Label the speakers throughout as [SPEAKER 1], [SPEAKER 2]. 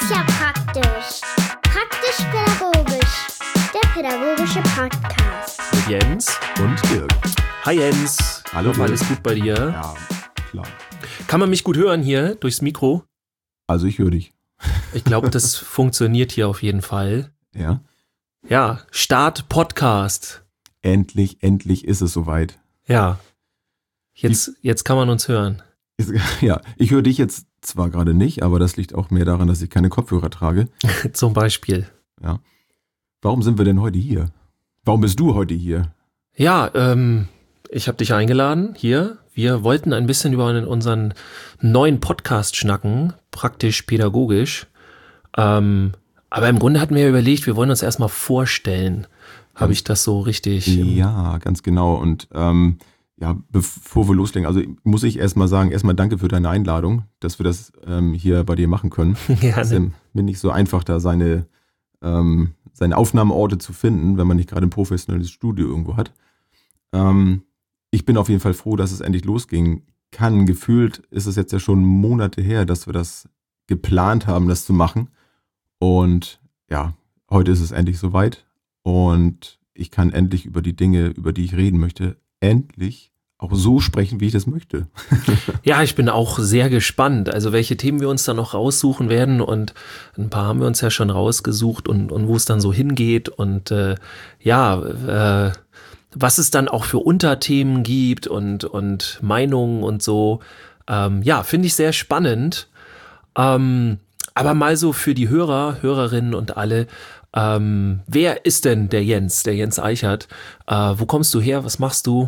[SPEAKER 1] ist ja praktisch. Praktisch-pädagogisch. Der pädagogische Podcast.
[SPEAKER 2] Mit Jens und Dirk. Hi Jens.
[SPEAKER 3] Hallo.
[SPEAKER 2] Alles gut bei dir?
[SPEAKER 3] Ja, klar.
[SPEAKER 2] Kann man mich gut hören hier durchs Mikro?
[SPEAKER 3] Also ich höre dich.
[SPEAKER 2] Ich glaube, das funktioniert hier auf jeden Fall.
[SPEAKER 3] Ja.
[SPEAKER 2] Ja, Start Podcast.
[SPEAKER 3] Endlich ist es soweit.
[SPEAKER 2] Ja. Jetzt kann man uns hören.
[SPEAKER 3] Ja, ich höre dich jetzt zwar gerade nicht, aber das liegt auch mehr daran, dass ich keine Kopfhörer trage.
[SPEAKER 2] Zum Beispiel.
[SPEAKER 3] Ja. Warum sind wir denn heute hier? Warum bist du heute hier?
[SPEAKER 2] Ja, ich habe dich eingeladen hier. Wir wollten ein bisschen über unseren neuen Podcast schnacken, praktisch-pädagogisch. Aber im Grunde hatten wir ja überlegt, wir wollen uns erstmal vorstellen. Habe ich das so richtig?
[SPEAKER 3] Ja, ganz genau. Und ja, bevor wir loslegen, also muss ich erstmal sagen, danke für deine Einladung, dass wir das hier bei dir machen können.
[SPEAKER 2] Gerne.
[SPEAKER 3] Es ist mir nicht so einfach, da seine Aufnahmeorte zu finden, wenn man nicht gerade ein professionelles Studio irgendwo hat. Ich bin auf jeden Fall froh, dass es endlich losgehen kann. Gefühlt ist es jetzt ja schon Monate her, dass wir das geplant haben, das zu machen. Und ja, heute ist es endlich soweit. Und ich kann endlich über die Dinge, über die ich reden möchte, endlich auch so sprechen, wie ich das möchte.
[SPEAKER 2] Ja, ich bin auch sehr gespannt, also welche Themen wir uns dann noch raussuchen werden, und ein paar haben wir uns ja schon rausgesucht und wo es dann so hingeht und was es dann auch für Unterthemen gibt und Meinungen und so. Finde ich sehr spannend. Aber mal so für die Hörerinnen und alle, wer ist denn der Jens Eichert? Wo kommst du her? Was machst du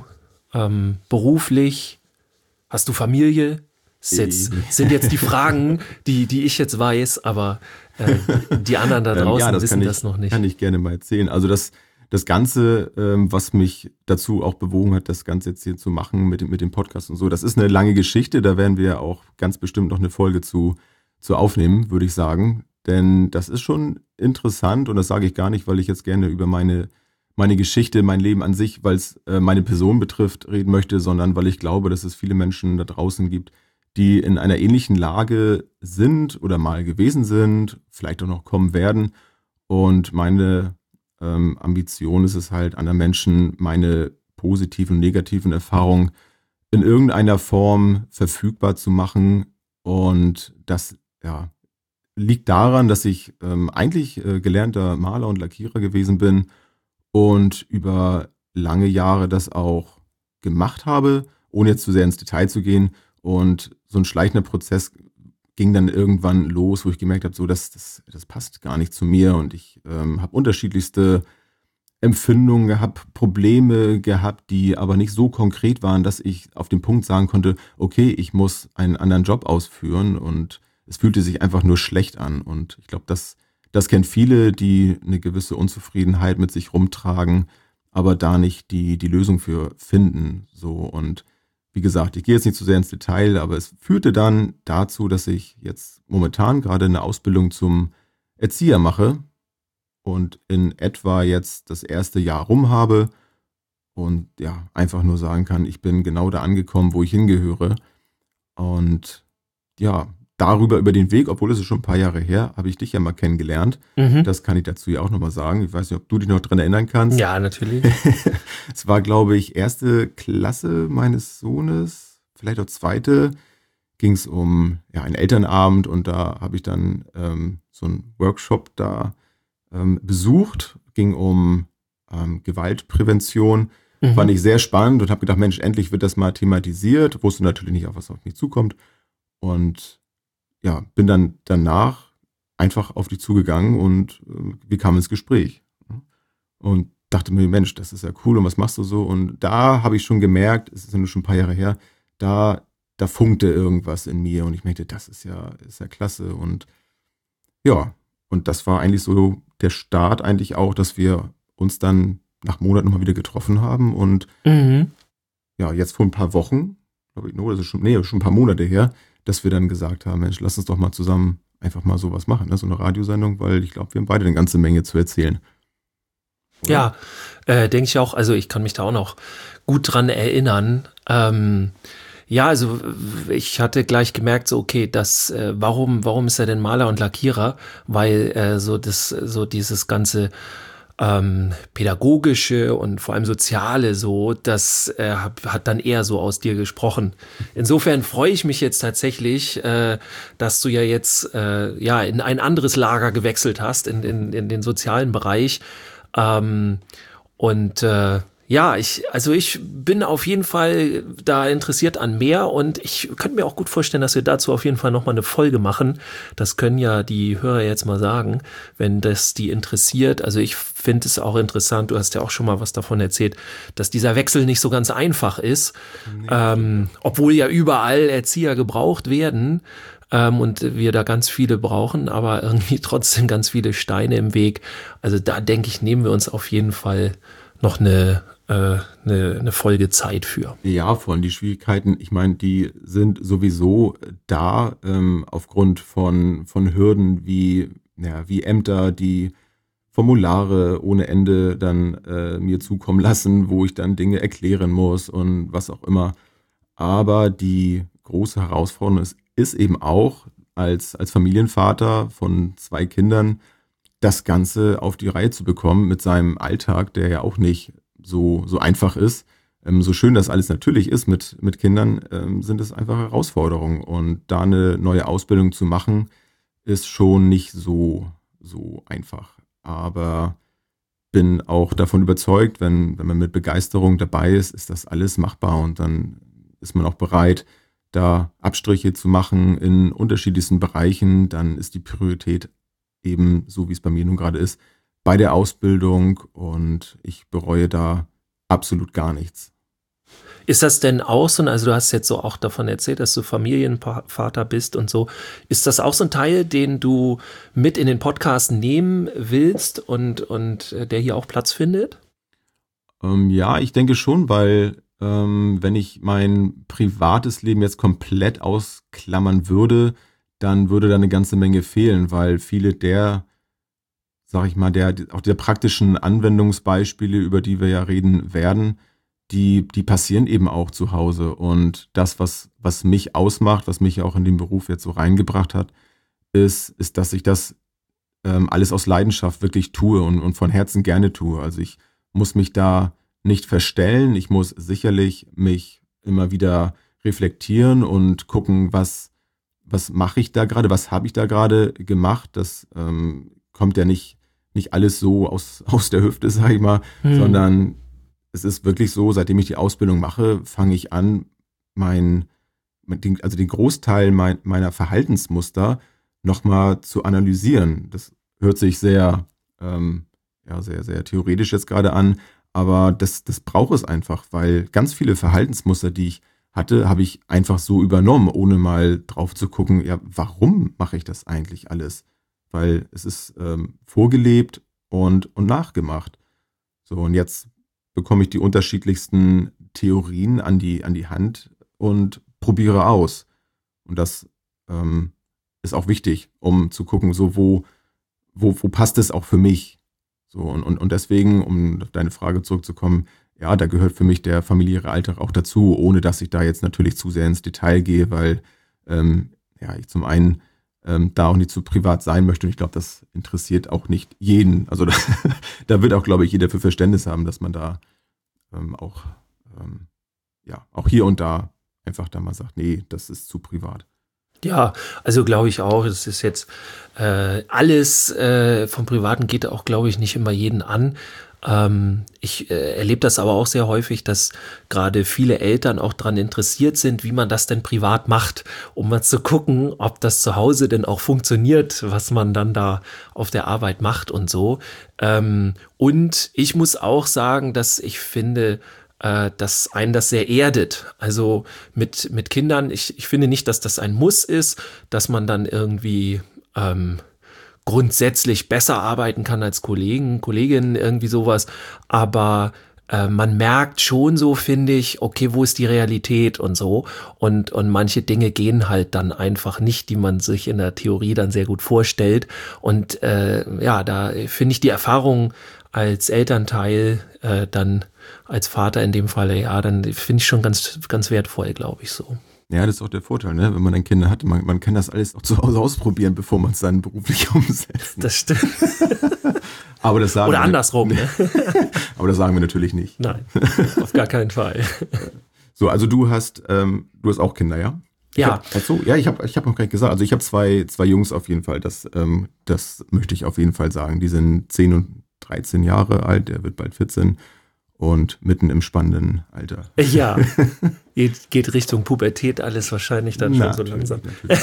[SPEAKER 2] beruflich? Hast du Familie? Sind jetzt die Fragen, die ich jetzt weiß, aber die anderen da draußen wissen das noch nicht.
[SPEAKER 3] Kann ich gerne mal erzählen. Also das Ganze, was mich dazu auch bewogen hat, das Ganze jetzt hier zu machen mit dem Podcast und so, das ist eine lange Geschichte. Da werden wir auch ganz bestimmt noch eine Folge zu aufnehmen, würde ich sagen. Denn das ist schon interessant, und das sage ich gar nicht, weil ich jetzt gerne über meine Geschichte, mein Leben an sich, weil es meine Person betrifft, reden möchte, sondern weil ich glaube, dass es viele Menschen da draußen gibt, die in einer ähnlichen Lage sind oder mal gewesen sind, vielleicht auch noch kommen werden. Und meine Ambition ist es halt, anderen Menschen meine positiven und negativen Erfahrungen in irgendeiner Form verfügbar zu machen. Und das liegt daran, dass ich eigentlich gelernter Maler und Lackierer gewesen bin und über lange Jahre das auch gemacht habe, ohne jetzt zu sehr ins Detail zu gehen. Und so ein schleichender Prozess ging dann irgendwann los, wo ich gemerkt habe, so das passt gar nicht zu mir, und ich habe unterschiedlichste Empfindungen gehabt, Probleme gehabt, die aber nicht so konkret waren, dass ich auf den Punkt sagen konnte, okay, ich muss einen anderen Job ausführen, und es fühlte sich einfach nur schlecht an. Und ich glaube, das kennen viele, die eine gewisse Unzufriedenheit mit sich rumtragen, aber da nicht die Lösung für finden. So, und wie gesagt, ich gehe jetzt nicht zu sehr ins Detail, aber es führte dann dazu, dass ich jetzt momentan gerade eine Ausbildung zum Erzieher mache und in etwa jetzt das erste Jahr rum habe und ja, einfach nur sagen kann, ich bin genau da angekommen, wo ich hingehöre. Und ja, über den Weg, obwohl es ist schon ein paar Jahre her, habe ich dich ja mal kennengelernt.
[SPEAKER 2] Mhm.
[SPEAKER 3] Das kann ich dazu ja auch nochmal sagen. Ich weiß nicht, ob du dich noch dran erinnern kannst.
[SPEAKER 2] Ja, natürlich.
[SPEAKER 3] Es war, glaube ich, 1. Klasse meines Sohnes, vielleicht auch 2. Ging es um einen Elternabend, und da habe ich dann so einen Workshop da besucht. Ging um Gewaltprävention. Fand ich sehr spannend und habe gedacht, Mensch, endlich wird das mal thematisiert. Wusste natürlich nicht, auf was auf mich zukommt. Und ja, bin dann danach einfach auf dich zugegangen und wir kamen ins Gespräch. Und dachte mir, Mensch, das ist ja cool, und was machst du so? Und da habe ich schon gemerkt, es ist ja nur schon ein paar Jahre her, da funkte irgendwas in mir, und ich merkte, das ist ja klasse. Und ja, und das war eigentlich so der Start eigentlich auch, dass wir uns dann nach Monaten mal wieder getroffen haben. Und ja, jetzt vor ein paar Wochen, glaube ich, das ist schon ein paar Monate her, dass wir dann gesagt haben, Mensch, lass uns doch mal zusammen einfach mal sowas machen, ne? So eine Radiosendung, weil ich glaube, wir haben beide eine ganze Menge zu erzählen. Oder?
[SPEAKER 2] Ja, denke ich auch. Also ich kann mich da auch noch gut dran erinnern. Ja, also ich hatte gleich gemerkt, so okay, warum ist er denn Maler und Lackierer? Weil so dieses ganze pädagogische und vor allem soziale so, das hat dann eher so aus dir gesprochen. Insofern freue ich mich jetzt tatsächlich, dass du ja jetzt in ein anderes Lager gewechselt hast, in den sozialen Bereich. Ich bin auf jeden Fall da interessiert an mehr und ich könnte mir auch gut vorstellen, dass wir dazu auf jeden Fall nochmal eine Folge machen. Das können ja die Hörer jetzt mal sagen, wenn das die interessiert. Also ich finde es auch interessant, du hast ja auch schon mal was davon erzählt, dass dieser Wechsel nicht so ganz einfach ist, obwohl ja überall Erzieher gebraucht werden. Und wir da ganz viele brauchen, aber irgendwie trotzdem ganz viele Steine im Weg. Also da denke ich, nehmen wir uns auf jeden Fall noch eine Folge Zeit für.
[SPEAKER 3] Ja, vor allem die Schwierigkeiten, ich meine, die sind sowieso da, aufgrund von Hürden wie Ämter, die Formulare ohne Ende dann mir zukommen lassen, wo ich dann Dinge erklären muss und was auch immer. Aber die große Herausforderung ist eben auch als Familienvater von 2 Kindern, das Ganze auf die Reihe zu bekommen mit seinem Alltag, der ja auch nicht so einfach ist. So schön das alles natürlich ist mit Kindern, sind es einfach Herausforderungen. Und da eine neue Ausbildung zu machen, ist schon nicht so einfach. Aber bin auch davon überzeugt, wenn man mit Begeisterung dabei ist, ist das alles machbar. Und dann ist man auch bereit, da Abstriche zu machen in unterschiedlichsten Bereichen. Dann ist die Priorität eben, so wie es bei mir nun gerade ist, bei der Ausbildung und ich bereue da absolut gar nichts.
[SPEAKER 2] Ist das denn auch so, also du hast jetzt so auch davon erzählt, dass du Familienvater bist und so. Ist das auch so ein Teil, den du mit in den Podcast nehmen willst und der hier auch Platz findet?
[SPEAKER 3] Ja, ich denke schon, weil wenn ich mein privates Leben jetzt komplett ausklammern würde, dann würde da eine ganze Menge fehlen, weil viele der praktischen Anwendungsbeispiele, über die wir ja reden werden, die passieren eben auch zu Hause. Und das, was mich ausmacht, was mich auch in den Beruf jetzt so reingebracht hat, ist, dass ich das alles aus Leidenschaft wirklich tue und von Herzen gerne tue. Also ich muss mich da nicht verstellen. Ich muss sicherlich mich immer wieder reflektieren und gucken, was mache ich da gerade, was habe ich da gerade gemacht. Das kommt ja nicht alles so aus der Hüfte, sage ich mal, sondern es ist wirklich so, seitdem ich die Ausbildung mache, fange ich an, den Großteil meiner Verhaltensmuster nochmal zu analysieren. Das hört sich sehr, sehr theoretisch jetzt gerade an, aber das braucht es einfach, weil ganz viele Verhaltensmuster, die ich hatte, habe ich einfach so übernommen, ohne mal drauf zu gucken, ja, warum mache ich das eigentlich alles? Weil es ist vorgelebt und nachgemacht. So, und jetzt bekomme ich die unterschiedlichsten Theorien an die Hand und probiere aus. Und das ist auch wichtig, um zu gucken, so wo passt es auch für mich? So, und deswegen, um auf deine Frage zurückzukommen, ja, da gehört für mich der familiäre Alltag auch dazu, ohne dass ich da jetzt natürlich zu sehr ins Detail gehe, weil ich zum einen da auch nicht zu privat sein möchte und ich glaube, das interessiert auch nicht jeden. Also da wird auch, glaube ich, jeder für Verständnis haben, dass man da auch hier und da einfach da mal sagt, nee, das ist zu privat.
[SPEAKER 2] Ja, also glaube ich auch, es ist jetzt alles vom Privaten geht auch, glaube ich, nicht immer jeden an. Ich erlebe das aber auch sehr häufig, dass gerade viele Eltern auch daran interessiert sind, wie man das denn privat macht, um mal zu gucken, ob das zu Hause denn auch funktioniert, was man dann da auf der Arbeit macht und so. Und ich muss auch sagen, dass ich finde, dass einen das sehr erdet. Also mit Kindern, ich finde nicht, dass das ein Muss ist, dass man dann irgendwie grundsätzlich besser arbeiten kann als Kolleginnen, irgendwie sowas. Aber man merkt schon so, finde ich, okay, wo ist die Realität und so. Und manche Dinge gehen halt dann einfach nicht, die man sich in der Theorie dann sehr gut vorstellt. Und da finde ich die Erfahrung als Elternteil, dann als Vater in dem Falle, ja, dann finde ich schon ganz, ganz wertvoll, glaube ich so.
[SPEAKER 3] Ja, das ist auch der Vorteil, ne? Wenn man dann Kinder hat, man kann das alles auch zu Hause ausprobieren, bevor man es dann beruflich umsetzt.
[SPEAKER 2] Das stimmt.
[SPEAKER 3] Aber das sagen
[SPEAKER 2] Oder andersrum, ne?
[SPEAKER 3] Aber das sagen wir natürlich nicht.
[SPEAKER 2] Nein, auf gar keinen Fall.
[SPEAKER 3] So, also du hast auch Kinder, ja?
[SPEAKER 2] Ja.
[SPEAKER 3] Ich hab noch gar nicht gesagt. Also ich habe zwei Jungs auf jeden Fall. Das möchte ich auf jeden Fall sagen. Die sind 10 und 13 Jahre alt. Der wird bald 14 und mitten im spannenden Alter.
[SPEAKER 2] Ja, geht Richtung Pubertät alles wahrscheinlich dann schon so langsam.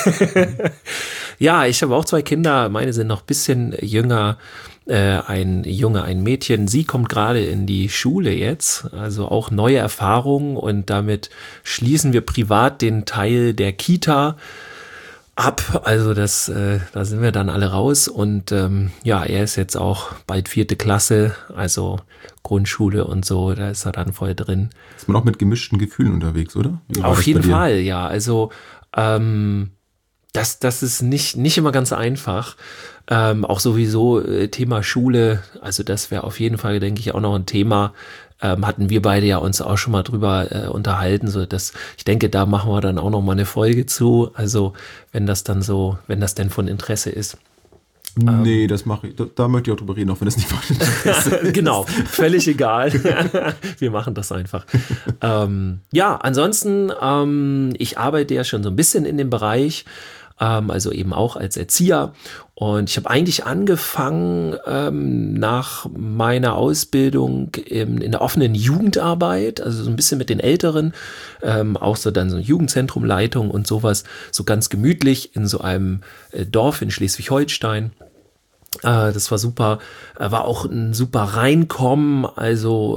[SPEAKER 2] Ja, ich habe auch 2 Kinder. Meine sind noch ein bisschen jünger. Ein Junge, ein Mädchen. Sie kommt gerade in die Schule jetzt, also auch neue Erfahrungen und damit schließen wir privat den Teil der Kita ab. Also da sind wir dann alle raus und er ist jetzt auch bald 4. Klasse, also Grundschule und so, da ist er dann voll drin.
[SPEAKER 3] Ist man auch mit gemischten Gefühlen unterwegs, oder?
[SPEAKER 2] Auf jeden Fall, ja. Also das ist nicht immer ganz einfach. Auch sowieso Thema Schule, also das wäre auf jeden Fall, denke ich, auch noch ein Thema. Hatten wir beide ja uns auch schon mal drüber unterhalten, so dass ich denke, da machen wir dann auch noch mal eine Folge zu. Also wenn das denn von Interesse ist.
[SPEAKER 3] Nee, das mache ich. Da möchte ich auch drüber reden, auch wenn das nicht von Interesse ist.
[SPEAKER 2] Genau, völlig egal. Wir machen das einfach. Ansonsten, ich arbeite ja schon so ein bisschen in dem Bereich, also eben auch als Erzieher. Und ich habe eigentlich angefangen nach meiner Ausbildung in der offenen Jugendarbeit, also so ein bisschen mit den Älteren, auch so dann so Jugendzentrumleitung und sowas, so ganz gemütlich in so einem Dorf in Schleswig-Holstein. Das war super, war auch ein super Reinkommen, also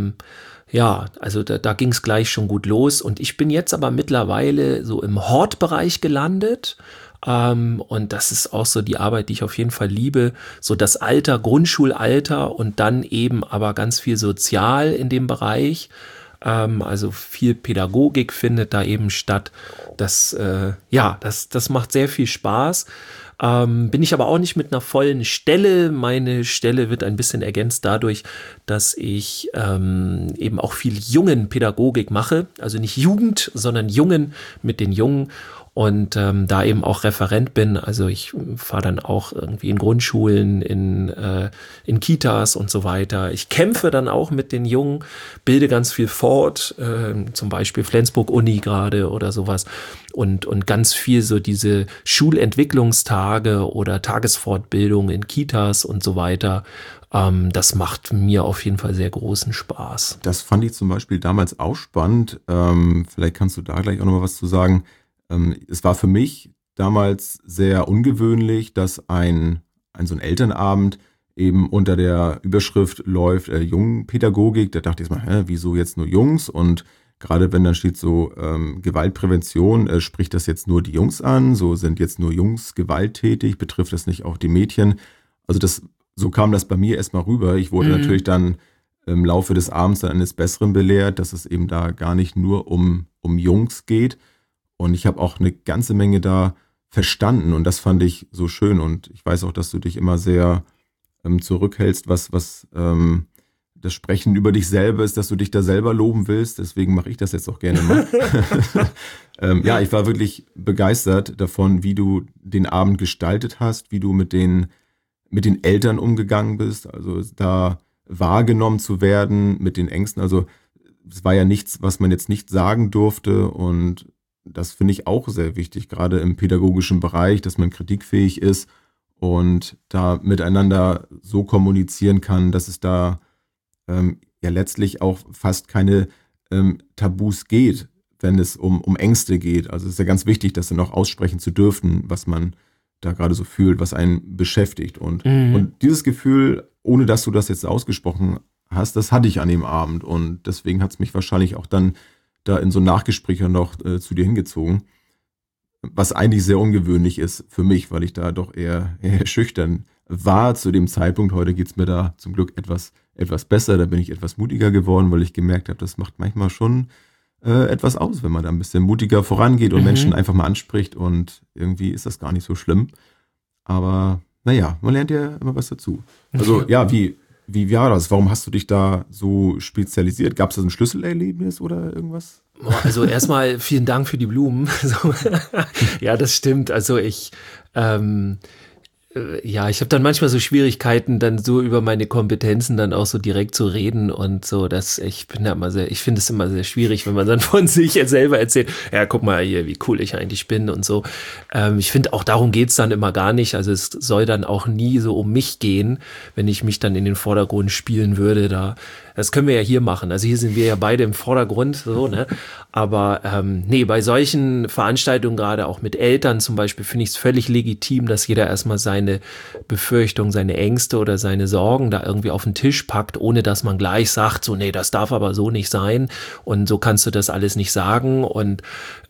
[SPEAKER 2] da ging es gleich schon gut los und ich bin jetzt aber mittlerweile so im Hortbereich gelandet und das ist auch so die Arbeit, die ich auf jeden Fall liebe, so das Alter, Grundschulalter und dann eben aber ganz viel sozial in dem Bereich, also viel Pädagogik findet da eben statt, das macht sehr viel Spaß. Bin ich aber auch nicht mit einer vollen Stelle. Meine Stelle wird ein bisschen ergänzt dadurch, dass ich eben auch viel Jungenpädagogik mache. Also nicht Jugend, sondern Jungen mit den Jungen. Und da eben auch Referent bin. Also ich fahre dann auch irgendwie in Grundschulen, in Kitas und so weiter. Ich kämpfe dann auch mit den Jungen, bilde ganz viel fort, zum Beispiel Flensburg-Uni gerade oder sowas. Und ganz viel so diese Schulentwicklungstage oder Tagesfortbildung in Kitas und so weiter. Das macht mir auf jeden Fall sehr großen Spaß.
[SPEAKER 3] Das fand ich zum Beispiel damals auch spannend. Vielleicht kannst du da gleich auch noch mal was zu sagen. Es war für mich damals sehr ungewöhnlich, dass so ein Elternabend eben unter der Überschrift läuft Jungpädagogik. Da dachte ich mal, wieso jetzt nur Jungs? Und gerade wenn dann steht so Gewaltprävention, spricht das jetzt nur die Jungs an? So sind jetzt nur Jungs gewalttätig? Betrifft das nicht auch die Mädchen? Also so kam das bei mir erstmal rüber. Ich wurde natürlich dann im Laufe des Abends dann eines Besseren belehrt, dass es eben da gar nicht nur um Jungs geht. Und ich habe auch eine ganze Menge da verstanden und das fand ich so schön. Und ich weiß auch, dass du dich immer sehr zurückhältst, was das Sprechen über dich selber ist, dass du dich da selber loben willst. Deswegen mache ich das jetzt auch gerne mal. Ich war wirklich begeistert davon, wie du den Abend gestaltet hast, wie du mit den Eltern umgegangen bist. Also da wahrgenommen zu werden mit den Ängsten. Also es war ja nichts, was man jetzt nicht sagen durfte und das finde ich auch sehr wichtig, gerade im pädagogischen Bereich, dass man kritikfähig ist und da miteinander so kommunizieren kann, dass es da letztlich auch fast keine Tabus geht, wenn es um Ängste geht. Also es ist ja ganz wichtig, das dann auch aussprechen zu dürfen, was man da gerade so fühlt, was einen beschäftigt. Und dieses Gefühl, ohne dass du das jetzt ausgesprochen hast, das hatte ich an dem Abend und deswegen hat es mich wahrscheinlich auch dann da in so Nachgesprächen noch zu dir hingezogen, was eigentlich sehr ungewöhnlich ist für mich, weil ich da doch eher schüchtern war zu dem Zeitpunkt. Heute geht's mir da zum Glück etwas besser, da bin ich etwas mutiger geworden, weil ich gemerkt habe, das macht manchmal schon etwas aus, wenn man da ein bisschen mutiger vorangeht und Menschen einfach mal anspricht und irgendwie ist das gar nicht so schlimm. Aber naja, man lernt ja immer was dazu. Also wie, du hast ja gesagt, du bist 10 und 13 Jahre alt. Wie war das? Warum hast du dich da so spezialisiert? Gab es da ein Schlüsselerlebnis oder irgendwas?
[SPEAKER 2] Also erstmal vielen Dank für die Blumen. Ja, das stimmt. Also ich habe dann manchmal so Schwierigkeiten, dann so über meine Kompetenzen dann auch so direkt zu reden und so, ich finde es immer sehr schwierig, wenn man dann von sich selber erzählt, ja, guck mal hier, wie cool ich eigentlich bin und so. Ich finde auch, darum geht's dann immer gar nicht, also es soll dann auch nie so um mich gehen, wenn ich mich dann in den Vordergrund spielen würde, das können wir ja hier machen. Also hier sind wir ja beide im Vordergrund, so, ne? Aber bei solchen Veranstaltungen, gerade auch mit Eltern zum Beispiel, finde ich es völlig legitim, dass jeder erstmal seine Befürchtungen, seine Ängste oder seine Sorgen da irgendwie auf den Tisch packt, ohne dass man gleich sagt, so, nee, das darf aber so nicht sein und so kannst du das alles nicht sagen und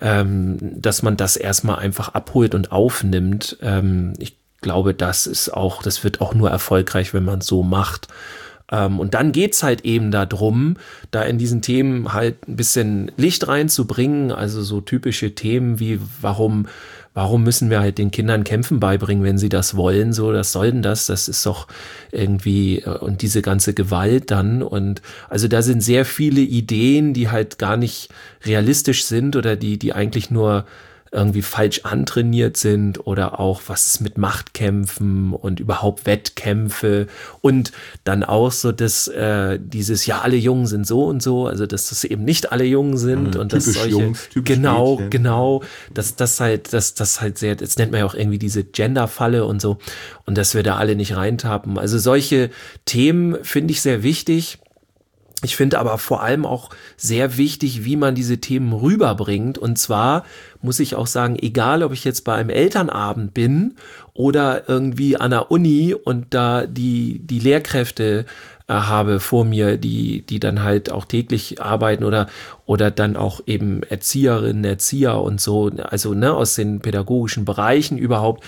[SPEAKER 2] dass man das erstmal einfach abholt und aufnimmt. Ich glaube, das wird auch nur erfolgreich, wenn man es so macht. Und dann geht's halt eben darum, da in diesen Themen halt ein bisschen Licht reinzubringen, also so typische Themen wie warum müssen wir halt den Kindern Kämpfen beibringen, wenn sie das wollen, so, was soll denn das ist doch irgendwie, und diese ganze Gewalt dann, und also da sind sehr viele Ideen, die halt gar nicht realistisch sind oder die eigentlich nur irgendwie falsch antrainiert sind, oder auch was ist mit Machtkämpfen und überhaupt Wettkämpfe, und dann auch so, dass dieses, ja, alle Jungen sind so und so, also dass das eben nicht alle Jungen sind und dass solche
[SPEAKER 3] Jungs,
[SPEAKER 2] genau, das halt sehr, das nennt man ja auch irgendwie diese Gender-Falle und so, und dass wir da alle nicht reintappen. Also solche Themen finde ich sehr wichtig. Ich finde aber vor allem auch sehr wichtig, wie man diese Themen rüberbringt. Und zwar muss ich auch sagen, egal ob ich jetzt bei einem Elternabend bin oder irgendwie an der Uni und da die Lehrkräfte habe vor mir, die dann halt auch täglich arbeiten oder dann auch eben Erzieherinnen, Erzieher und so, also aus den pädagogischen Bereichen überhaupt,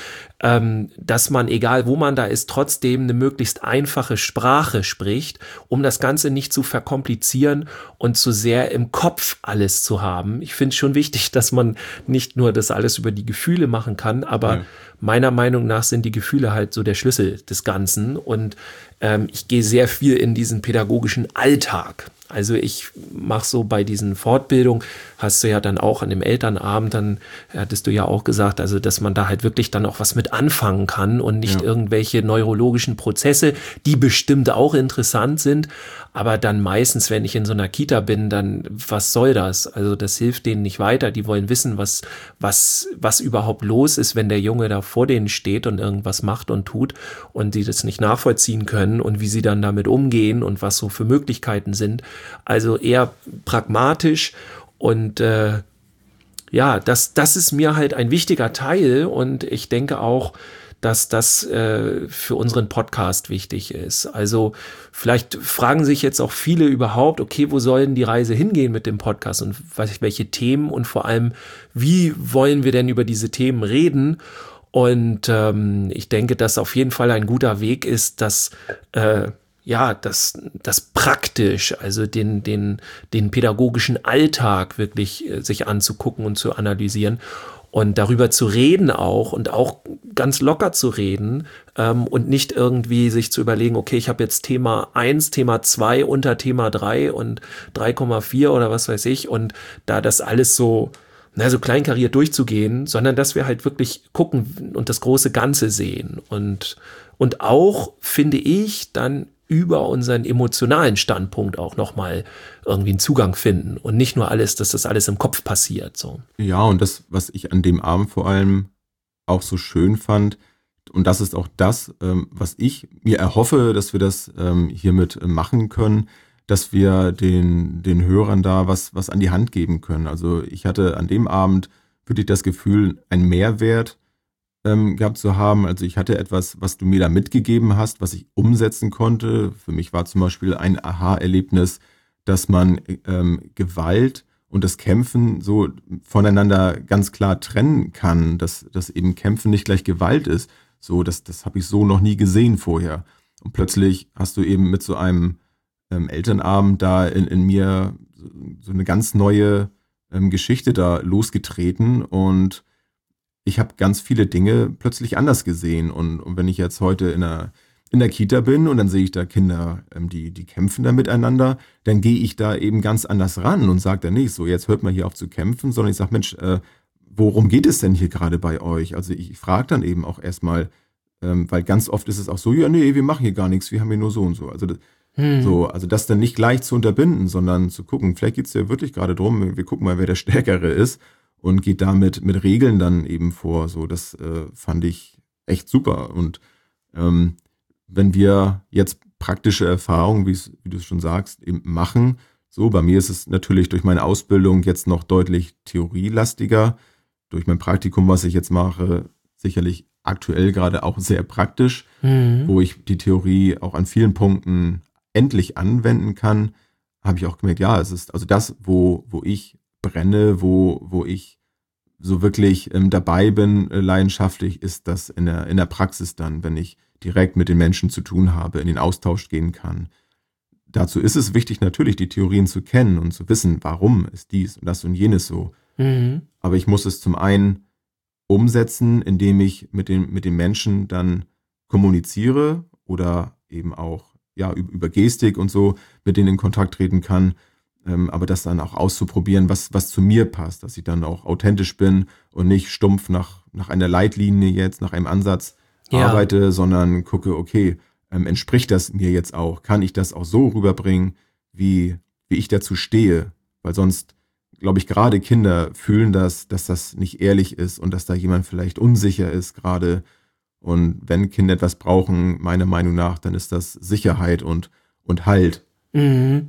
[SPEAKER 2] dass man, egal wo man da ist, trotzdem eine möglichst einfache Sprache spricht, um das Ganze nicht zu verkomplizieren und zu sehr im Kopf alles zu haben. Ich finde es schon wichtig, dass man nicht nur das alles über die Gefühle machen kann, aber meiner Meinung nach sind die Gefühle halt so der Schlüssel des Ganzen, und ich gehe sehr viel in diesen pädagogischen Alltag. Also ich mache so bei diesen Fortbildungen, hast du ja dann auch an dem Elternabend, dann hattest du ja auch gesagt, also dass man da halt wirklich dann auch was mit anfangen kann und nicht irgendwelche neurologischen Prozesse, die bestimmt auch interessant sind, aber dann meistens, wenn ich in so einer Kita bin, dann was soll das? Also das hilft denen nicht weiter, die wollen wissen, was überhaupt los ist, wenn der Junge da vor denen steht und irgendwas macht und tut und die das nicht nachvollziehen können und wie sie dann damit umgehen und was so für Möglichkeiten sind. Also eher pragmatisch, und das ist mir halt ein wichtiger Teil, und ich denke auch, dass das für unseren Podcast wichtig ist. Also vielleicht fragen sich jetzt auch viele überhaupt, okay, wo soll denn die Reise hingehen mit dem Podcast und welche Themen, und vor allem, wie wollen wir denn über diese Themen reden? Und ich denke, dass auf jeden Fall ein guter Weg ist, dass das praktisch, also den pädagogischen Alltag wirklich sich anzugucken und zu analysieren und darüber zu reden auch, und auch ganz locker zu reden, und nicht irgendwie sich zu überlegen, okay, ich habe jetzt Thema 1, Thema 2, unter Thema 3 und 3,4 oder was weiß ich, und da das alles so kleinkariert durchzugehen, sondern dass wir halt wirklich gucken und das große Ganze sehen, und auch, finde ich, dann über unseren emotionalen Standpunkt auch nochmal irgendwie einen Zugang finden und nicht nur dass das alles im Kopf passiert. So.
[SPEAKER 3] Ja, und das, was ich an dem Abend vor allem auch so schön fand, und das ist auch das, was ich mir erhoffe, dass wir das hiermit machen können, dass wir den Hörern da was an die Hand geben können. Also ich hatte an dem Abend wirklich das Gefühl, einen Mehrwert gehabt zu haben. Also ich hatte etwas, was du mir da mitgegeben hast, was ich umsetzen konnte. Für mich war zum Beispiel ein Aha-Erlebnis, dass man Gewalt und das Kämpfen so voneinander ganz klar trennen kann, dass eben Kämpfen nicht gleich Gewalt ist. So, das habe ich so noch nie gesehen vorher. Und plötzlich hast du eben mit so einem Elternabend da in mir so eine ganz neue Geschichte da losgetreten, und ich habe ganz viele Dinge plötzlich anders gesehen. Und wenn ich jetzt heute in in der Kita bin und dann sehe ich da Kinder, die kämpfen da miteinander, dann gehe ich da eben ganz anders ran und sage dann nicht so, jetzt hört mal hier auf zu kämpfen, sondern ich sage, Mensch, worum geht es denn hier gerade bei euch? Also ich frage dann eben auch erstmal, weil ganz oft ist es auch so, ja, nee, wir machen hier gar nichts, wir haben hier nur so und so. Also also das dann nicht gleich zu unterbinden, sondern zu gucken, vielleicht geht es ja wirklich gerade drum, wir gucken mal, wer der Stärkere ist und geht damit mit Regeln dann eben vor. So, das fand ich echt super. Und wenn wir jetzt praktische Erfahrungen, wie du es schon sagst, eben machen, so, bei mir ist es natürlich durch meine Ausbildung jetzt noch deutlich theorielastiger, durch mein Praktikum, was ich jetzt mache, sicherlich aktuell gerade auch sehr praktisch, wo ich die Theorie auch an vielen Punkten endlich anwenden kann, habe ich auch gemerkt, ja, es ist also das, wo ich brenne, wo ich so wirklich dabei bin, leidenschaftlich, ist das in der Praxis dann, wenn ich direkt mit den Menschen zu tun habe, in den Austausch gehen kann. Dazu ist es wichtig, natürlich die Theorien zu kennen und zu wissen, warum ist dies und das und jenes so. Aber ich muss es zum einen umsetzen, indem ich mit den Menschen dann kommuniziere oder eben auch ja über Gestik und so mit denen in Kontakt treten kann, aber das dann auch auszuprobieren, was zu mir passt, dass ich dann auch authentisch bin und nicht stumpf nach einer Leitlinie jetzt, nach einem Ansatz arbeite, sondern gucke, okay, entspricht das mir jetzt auch? Kann ich das auch so rüberbringen, wie ich dazu stehe? Weil sonst, glaube ich, gerade Kinder fühlen dass das nicht ehrlich ist und dass da jemand vielleicht unsicher ist gerade. Und wenn Kinder etwas brauchen, meiner Meinung nach, dann ist das Sicherheit und Halt. Ja,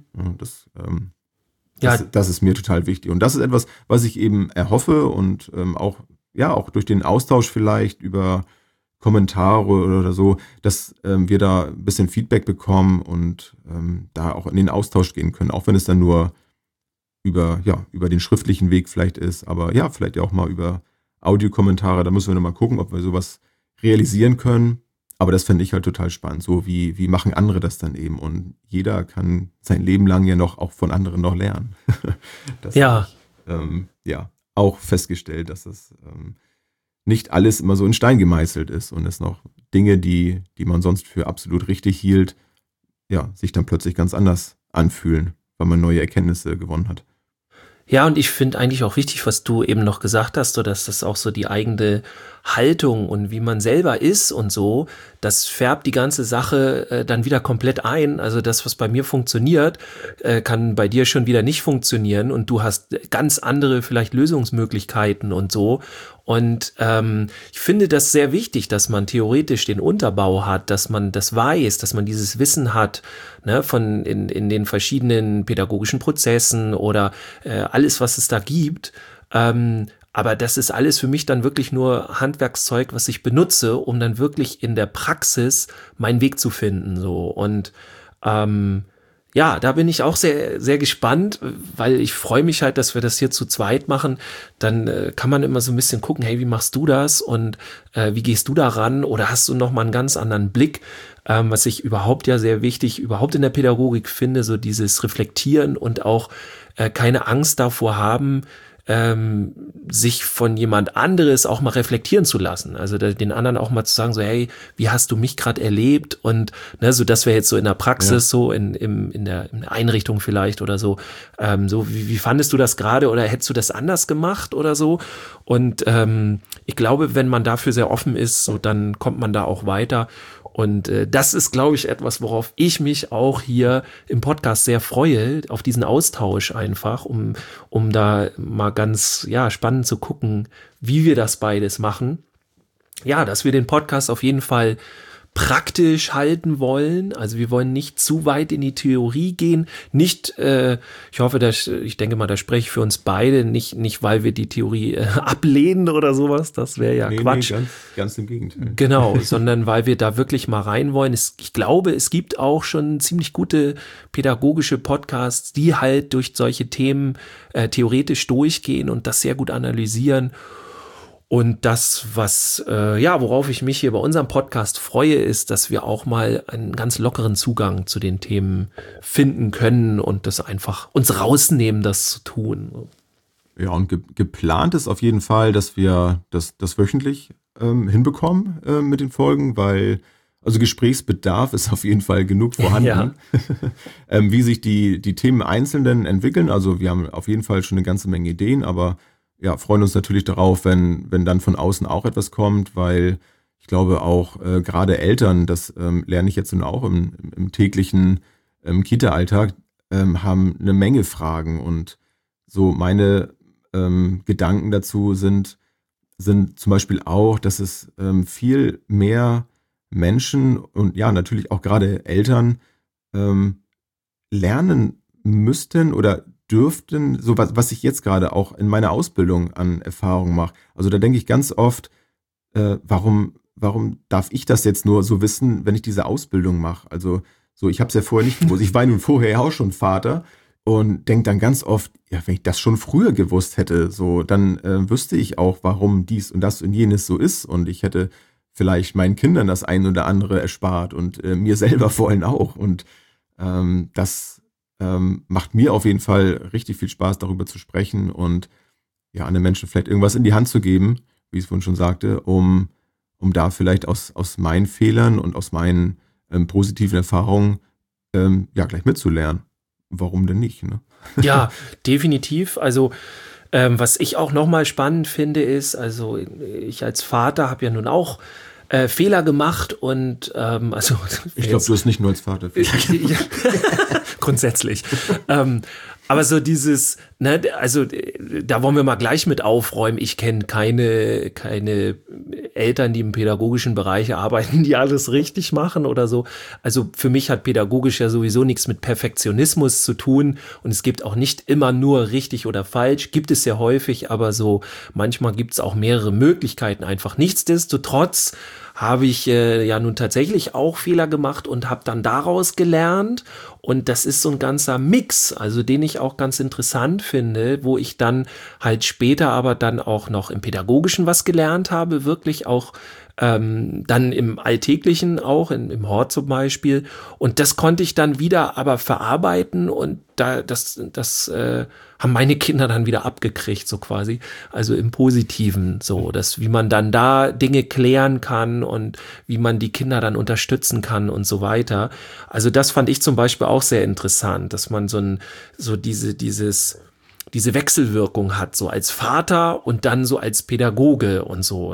[SPEAKER 3] das ist mir total wichtig. Und das ist etwas, was ich eben erhoffe und auch durch den Austausch vielleicht über Kommentare oder so, dass wir da ein bisschen Feedback bekommen und da auch in den Austausch gehen können, auch wenn es dann nur über den schriftlichen Weg vielleicht ist, aber ja, vielleicht auch mal über Audiokommentare, da müssen wir nochmal gucken, ob wir sowas realisieren können, aber das fände ich halt total spannend, so wie machen andere das dann eben und jeder kann sein Leben lang ja noch auch von anderen noch lernen. Das habe ich auch festgestellt, dass das nicht alles immer so in Stein gemeißelt ist und es noch Dinge, die man sonst für absolut richtig hielt, ja, sich dann plötzlich ganz anders anfühlen, weil man neue Erkenntnisse gewonnen hat.
[SPEAKER 2] Ja, und ich finde eigentlich auch wichtig, was du eben noch gesagt hast, so dass das auch so die eigene Haltung und wie man selber ist und so, das färbt die ganze Sache dann wieder komplett ein. Also das, was bei mir funktioniert, kann bei dir schon wieder nicht funktionieren und du hast ganz andere vielleicht Lösungsmöglichkeiten und so. Und ich finde das sehr wichtig, dass man theoretisch den Unterbau hat, dass man das weiß, dass man dieses Wissen hat, ne, von in den verschiedenen pädagogischen Prozessen oder alles, was es da gibt. Aber das ist alles für mich dann wirklich nur Handwerkszeug, was ich benutze, um dann wirklich in der Praxis meinen Weg zu finden. So. Und ja, da bin ich auch sehr, sehr gespannt, weil ich freue mich halt, dass wir das hier zu zweit machen. Dann kann man immer so ein bisschen gucken, hey, wie machst du das und wie gehst du da ran oder hast du noch mal einen ganz anderen Blick, was ich überhaupt ja sehr wichtig, überhaupt in der Pädagogik finde, so dieses Reflektieren und auch keine Angst davor haben, sich von jemand anderes auch mal reflektieren zu lassen. Also den anderen auch mal zu sagen, so hey, wie hast du mich gerade erlebt? Und ne, so das wäre jetzt so in der Praxis, so in der Einrichtung vielleicht oder so. So wie fandest du das gerade oder hättest du das anders gemacht oder so? Und ich glaube, wenn man dafür sehr offen ist, so dann kommt man da auch weiter. Und das ist, glaube ich, etwas, worauf ich mich auch hier im Podcast sehr freue, auf diesen Austausch einfach, um da mal ganz spannend zu gucken, wie wir das beides machen. Ja, dass wir den Podcast auf jeden Fall praktisch halten wollen. Also wir wollen nicht zu weit in die Theorie gehen. Nicht, ich hoffe, ich denke mal, da spreche ich für uns beide, nicht weil wir die Theorie ablehnen oder sowas. Das wäre ja Quatsch.
[SPEAKER 3] Nee, ganz im Gegenteil.
[SPEAKER 2] Genau, sondern weil wir da wirklich mal rein wollen. Ich glaube, es gibt auch schon ziemlich gute pädagogische Podcasts, die halt durch solche Themen theoretisch durchgehen und das sehr gut analysieren. Und das, worauf ich mich hier bei unserem Podcast freue, ist, dass wir auch mal einen ganz lockeren Zugang zu den Themen finden können und das einfach uns rausnehmen, das zu tun.
[SPEAKER 3] Ja, und geplant ist auf jeden Fall, dass wir das wöchentlich hinbekommen mit den Folgen, weil Also Gesprächsbedarf ist auf jeden Fall genug vorhanden.
[SPEAKER 2] Ja.
[SPEAKER 3] Wie sich die Themen einzeln denn entwickeln, also wir haben auf jeden Fall schon eine ganze Menge Ideen, aber ja, freuen uns natürlich darauf, wenn dann von außen auch etwas kommt, weil ich glaube auch gerade Eltern, das lerne ich jetzt nun auch im täglichen Kita-Alltag, haben eine Menge Fragen und so meine Gedanken dazu sind zum Beispiel auch, dass es viel mehr Menschen und ja, natürlich auch gerade Eltern lernen müssten oder dürften, so was ich jetzt gerade auch in meiner Ausbildung an Erfahrung mache. Also da denke ich ganz oft, warum darf ich das jetzt nur so wissen, wenn ich diese Ausbildung mache? Also so, ich habe es ja vorher nicht gewusst. Ich war nun vorher auch schon Vater und denke dann ganz oft, ja, wenn ich das schon früher gewusst hätte, so, dann wüsste ich auch, warum dies und das und jenes so ist und ich hätte vielleicht meinen Kindern das ein oder andere erspart und mir selber vor allem auch. Und das macht mir auf jeden Fall richtig viel Spaß, darüber zu sprechen und ja, anderen Menschen vielleicht irgendwas in die Hand zu geben, wie ich es vorhin schon sagte, um da vielleicht aus meinen Fehlern und aus meinen positiven Erfahrungen ja gleich mitzulernen. Warum denn nicht? Ne?
[SPEAKER 2] Ja, definitiv. Also was ich auch nochmal spannend finde, ist, also ich als Vater habe ja nun auch Fehler gemacht und also
[SPEAKER 3] ich glaube, du hast nicht nur als Vater Fehler.
[SPEAKER 2] Ja, grundsätzlich. Aber so dieses, ne, also da wollen wir mal gleich mit aufräumen. Ich kenne keine Eltern, die im pädagogischen Bereich arbeiten, die alles richtig machen oder so. Also für mich hat pädagogisch ja sowieso nichts mit Perfektionismus zu tun und es gibt auch nicht immer nur richtig oder falsch, gibt es ja häufig, aber so manchmal gibt es auch mehrere Möglichkeiten einfach. Nichtsdestotrotz habe ich ja nun tatsächlich auch Fehler gemacht und habe dann daraus gelernt. Und das ist so ein ganzer Mix, also den ich auch ganz interessant finde, wo ich dann halt später aber dann auch noch im Pädagogischen was gelernt habe, wirklich auch dann im Alltäglichen auch, im Hort zum Beispiel. Und das konnte ich dann wieder aber verarbeiten und das haben meine Kinder dann wieder abgekriegt, so quasi. Also im Positiven so, dass wie man dann da Dinge klären kann und wie man die Kinder dann unterstützen kann und so weiter. Also das fand ich zum Beispiel auch sehr interessant, dass man diese Wechselwirkung hat, so als Vater und dann so als Pädagoge und so.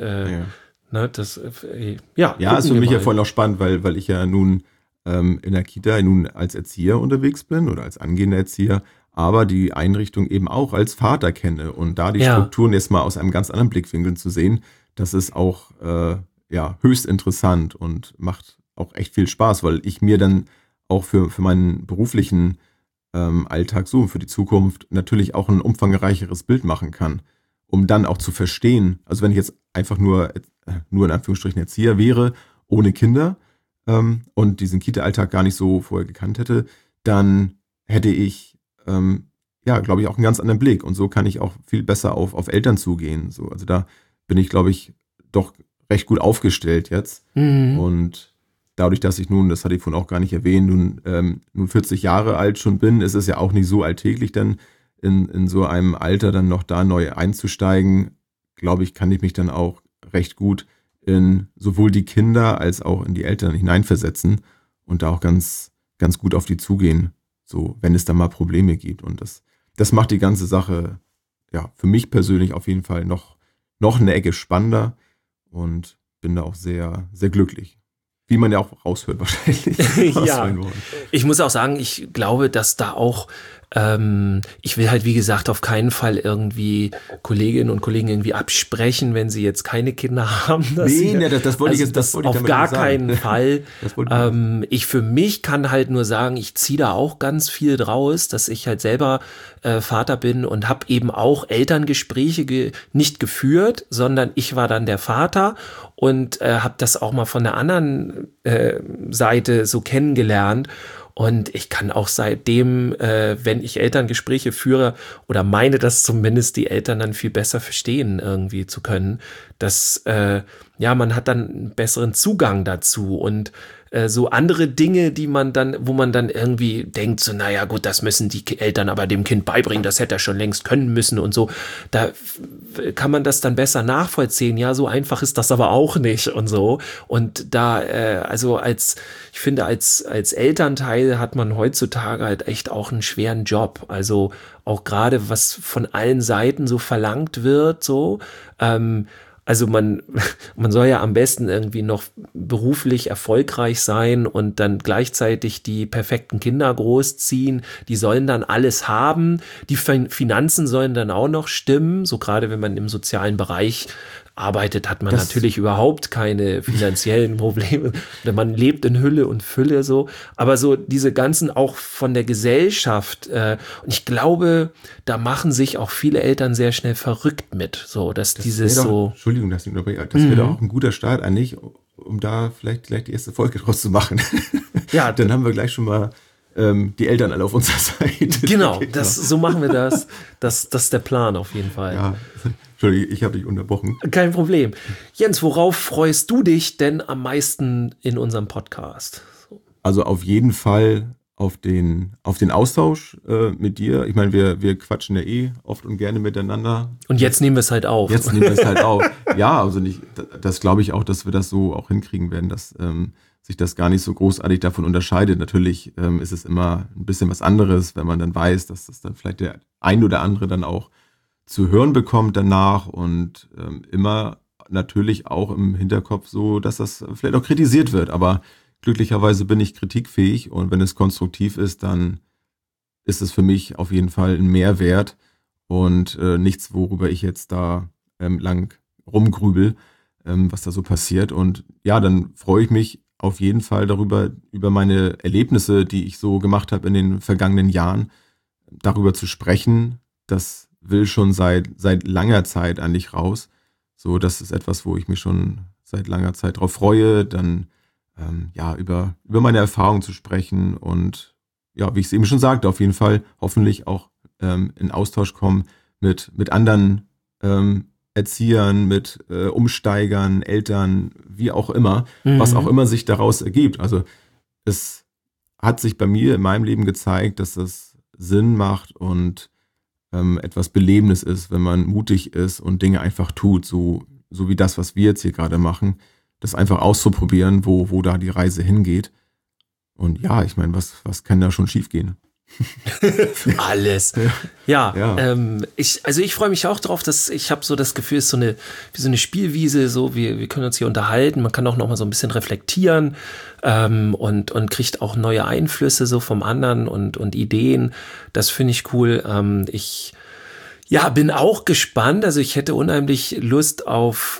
[SPEAKER 2] Ne, das, ja,
[SPEAKER 3] ist für mich ja voll auch spannend, weil ich ja nun in der Kita nun als Erzieher unterwegs bin oder als angehender Erzieher, aber die Einrichtung eben auch als Vater kenne und da die Strukturen jetzt mal aus einem ganz anderen Blickwinkel zu sehen, das ist auch höchst interessant und macht auch echt viel Spaß, weil ich mir dann auch für meinen beruflichen Alltag so für die Zukunft natürlich auch ein umfangreicheres Bild machen kann, um dann auch zu verstehen, also wenn ich jetzt einfach nur in Anführungsstrichen Erzieher wäre, ohne Kinder und diesen Kita-Alltag gar nicht so vorher gekannt hätte, dann hätte ich, glaube ich, auch einen ganz anderen Blick. Und so kann ich auch viel besser auf Eltern zugehen. So, also da bin ich, glaube ich, doch recht gut aufgestellt jetzt.
[SPEAKER 2] Mhm.
[SPEAKER 3] Und dadurch, dass ich nun, das hatte ich vorhin auch gar nicht erwähnt, nun 40 Jahre alt schon bin, ist es ja auch nicht so alltäglich, dann in so einem Alter dann noch da neu einzusteigen. Glaube ich, kann ich mich dann auch recht gut in sowohl die Kinder als auch in die Eltern hineinversetzen und da auch ganz, ganz gut auf die zugehen, so wenn es da mal Probleme gibt. Und das macht die ganze Sache ja für mich persönlich auf jeden Fall noch eine Ecke spannender und bin da auch sehr, sehr glücklich. Wie man ja auch raushört wahrscheinlich.
[SPEAKER 2] Ja, ich muss auch sagen, ich glaube, dass da auch ich will halt, wie gesagt, auf keinen Fall irgendwie Kolleginnen und Kollegen irgendwie absprechen, wenn sie jetzt keine Kinder haben.
[SPEAKER 3] Das wollte ich jetzt
[SPEAKER 2] auf gar keinen Fall. Ich für mich kann halt nur sagen, ich ziehe da auch ganz viel draus, dass ich halt selber Vater bin und habe eben auch Elterngespräche nicht geführt, sondern ich war dann der Vater und habe das auch mal von der anderen Seite so kennengelernt. Und ich kann auch seitdem, wenn ich Elterngespräche führe oder meine, dass zumindest die Eltern dann viel besser verstehen irgendwie zu können, dass ja, man hat dann einen besseren Zugang dazu und so andere Dinge, wo man dann irgendwie denkt, so, naja gut, das müssen die Eltern aber dem Kind beibringen, das hätte er schon längst können müssen und so. Da kann man das dann besser nachvollziehen. Ja, so einfach ist das aber auch nicht und so. Und da, ich finde, als Elternteil hat man heutzutage halt echt auch einen schweren Job. Also auch gerade, was von allen Seiten so verlangt wird, so, also man soll ja am besten irgendwie noch beruflich erfolgreich sein und dann gleichzeitig die perfekten Kinder großziehen. Die sollen dann alles haben. Die Finanzen sollen dann auch noch stimmen. So gerade wenn man im sozialen Bereich arbeitet, hat man natürlich überhaupt keine finanziellen Probleme. Man lebt in Hülle und Fülle so. Aber so diese ganzen auch von der Gesellschaft. Und ich glaube, da machen sich auch viele Eltern sehr schnell verrückt mit. So, dass das dieses so.
[SPEAKER 3] Entschuldigung, dass ich unterbreche. Das wäre doch auch ein guter Start eigentlich, um da vielleicht gleich die erste Folge draus zu machen. Ja. Dann haben wir gleich schon mal die Eltern alle auf unserer Seite.
[SPEAKER 2] Genau, so machen wir das. Das ist der Plan auf jeden Fall.
[SPEAKER 3] Ja. Entschuldigung, ich habe dich unterbrochen.
[SPEAKER 2] Kein Problem. Jens, worauf freust du dich denn am meisten in unserem Podcast?
[SPEAKER 3] Also auf jeden Fall auf den Austausch mit dir. Ich meine, wir quatschen ja oft und gerne miteinander.
[SPEAKER 2] Und jetzt nehmen wir es halt auf.
[SPEAKER 3] Ja, also das glaube ich auch, dass wir das so auch hinkriegen werden, dass sich das gar nicht so großartig davon unterscheidet. Natürlich ist es immer ein bisschen was anderes, wenn man dann weiß, dass das dann vielleicht der ein oder andere dann auch zu hören bekommt danach und immer natürlich auch im Hinterkopf so, dass das vielleicht auch kritisiert wird. Aber glücklicherweise bin ich kritikfähig und wenn es konstruktiv ist, dann ist es für mich auf jeden Fall ein Mehrwert und nichts, worüber ich jetzt da lang rumgrübel, was da so passiert. Und ja, dann freue ich mich auf jeden Fall über meine Erlebnisse, die ich so gemacht habe in den vergangenen Jahren, darüber zu sprechen. Das will schon seit langer Zeit eigentlich raus. So, das ist etwas, wo ich mich schon seit langer Zeit drauf freue, dann über meine Erfahrungen zu sprechen und ja, wie ich es eben schon sagte, auf jeden Fall hoffentlich auch in Austausch kommen mit anderen Erziehern, mit Umsteigern, Eltern, wie auch immer, was auch immer sich daraus ergibt. Also es hat sich bei mir in meinem Leben gezeigt, dass das Sinn macht und etwas Belebendes ist, wenn man mutig ist und Dinge einfach tut, so wie das, was wir jetzt hier gerade machen, das einfach auszuprobieren, wo da die Reise hingeht. Und ja, ich meine, was kann da schon schiefgehen?
[SPEAKER 2] Alles. Ja. Ich freue mich auch drauf, dass ich habe so das Gefühl, es ist wie so eine Spielwiese, so wir können uns hier unterhalten, man kann auch noch mal so ein bisschen reflektieren und kriegt auch neue Einflüsse so vom anderen und Ideen. Das finde ich cool. Ich bin auch gespannt. Also ich hätte unheimlich Lust auf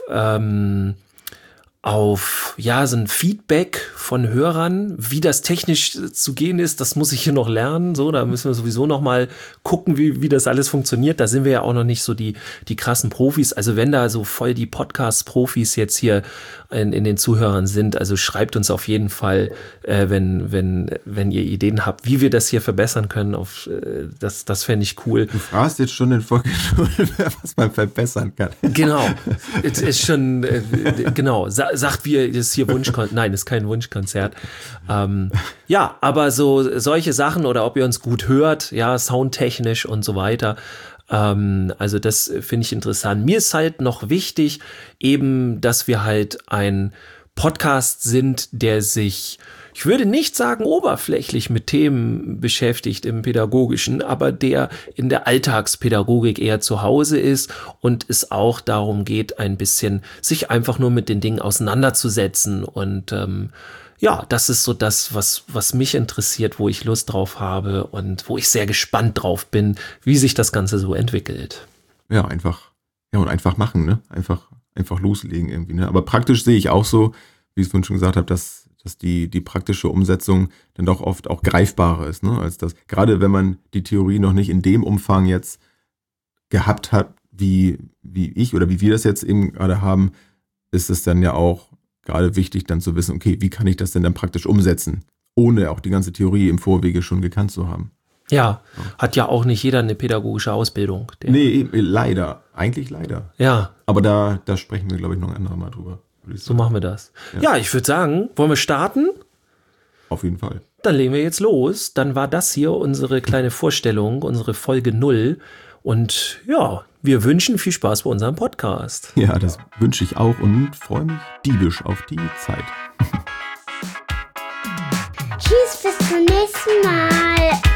[SPEAKER 2] so ein Feedback von Hörern, wie das technisch zu gehen ist, das muss ich hier noch lernen, so, da müssen wir sowieso noch mal gucken, wie das alles funktioniert, da sind wir ja auch noch nicht so die krassen Profis, also wenn da so voll die Podcast-Profis jetzt hier in den Zuhörern sind, also schreibt uns auf jeden Fall, wenn ihr Ideen habt, wie wir das hier verbessern können, das fände ich cool.
[SPEAKER 3] Du fragst jetzt schon in Folge, was man verbessern kann.
[SPEAKER 2] Genau, es ist schon, genau, sagt wir, das ist hier Wunschkonzert. Nein, das ist kein Wunschkonzert. Aber so solche Sachen oder ob ihr uns gut hört, ja, soundtechnisch und so weiter. Also das finde ich interessant. Mir ist halt noch wichtig, eben, dass wir halt ein Podcast sind, der sich, ich würde nicht sagen oberflächlich mit Themen beschäftigt im Pädagogischen, aber der in der Alltagspädagogik eher zu Hause ist und es auch darum geht, ein bisschen sich einfach nur mit den Dingen auseinanderzusetzen und das ist so das, was mich interessiert, wo ich Lust drauf habe und wo ich sehr gespannt drauf bin, wie sich das Ganze so entwickelt.
[SPEAKER 3] Ja, einfach machen, ne? Einfach loslegen irgendwie, ne? Aber praktisch sehe ich auch so, wie ich es vorhin schon gesagt habe, dass die praktische Umsetzung dann doch oft auch greifbarer ist, ne? Als das, gerade wenn man die Theorie noch nicht in dem Umfang jetzt gehabt hat, wie ich oder wie wir das jetzt eben gerade haben, ist es dann ja auch gerade wichtig, dann zu wissen, okay, wie kann ich das denn dann praktisch umsetzen, ohne auch die ganze Theorie im Vorwege schon gekannt zu haben.
[SPEAKER 2] Ja, hat ja auch nicht jeder eine pädagogische Ausbildung.
[SPEAKER 3] Nee, leider. Eigentlich leider.
[SPEAKER 2] Ja.
[SPEAKER 3] Aber da sprechen wir, glaube ich, noch ein andermal drüber.
[SPEAKER 2] So machen wir das. Ja, ich würde sagen, wollen wir starten?
[SPEAKER 3] Auf jeden Fall.
[SPEAKER 2] Dann legen wir jetzt los. Dann war das hier unsere kleine Vorstellung, unsere Folge 0. Und ja, wir wünschen viel Spaß bei unserem Podcast.
[SPEAKER 3] Ja, das wünsche ich auch und freue mich diebisch auf die Zeit.
[SPEAKER 1] Tschüss, bis zum nächsten Mal.